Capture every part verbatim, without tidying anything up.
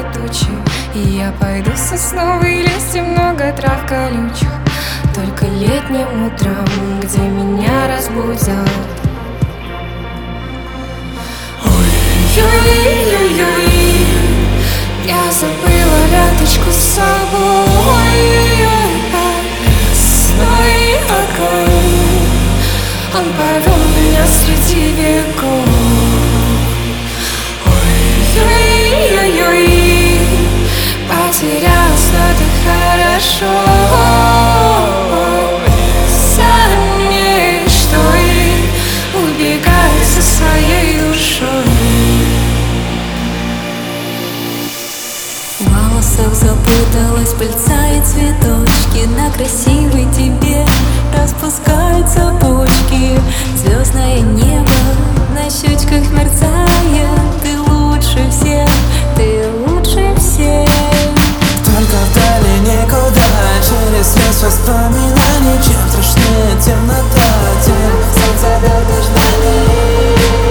тучи, и я пойду в сосновый лес, где много трав колючих. Только летним утром, где меня разбудят. Ой-ой-ой-ой, я забыла ленточку с собой. Лесной огонь, он повел меня среди веков. Ой-ой-ой, потерялась, но это хорошо. За мечтой убегай со своей душой. В волосах запуталась пыльца и цветочки. На красивой тебе распускаются почки. Звездное небо на щечках мерцает. Ты лучше всех, ты лучше всех. Только вдали никуда, через лес воспоминаний. Чем страшнее темнота, тем солнце дождали.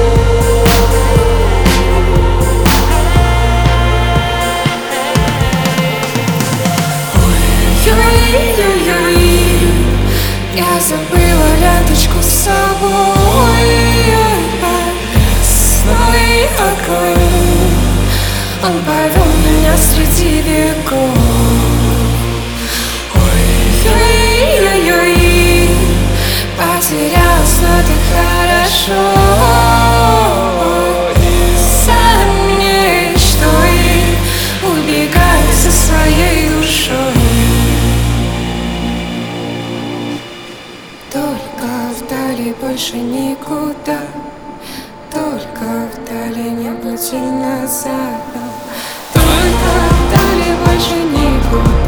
Ой-ой-ой, я забыла ленточку с собой. Лесной огонь, он повел меня среди веков. Ой-ой-ой, потерялась, но это хорошо. За мечтой убегай со своей душой. Только вдали, больше никуда. Только вдали, не пути назад. Только вдали, больше никуда.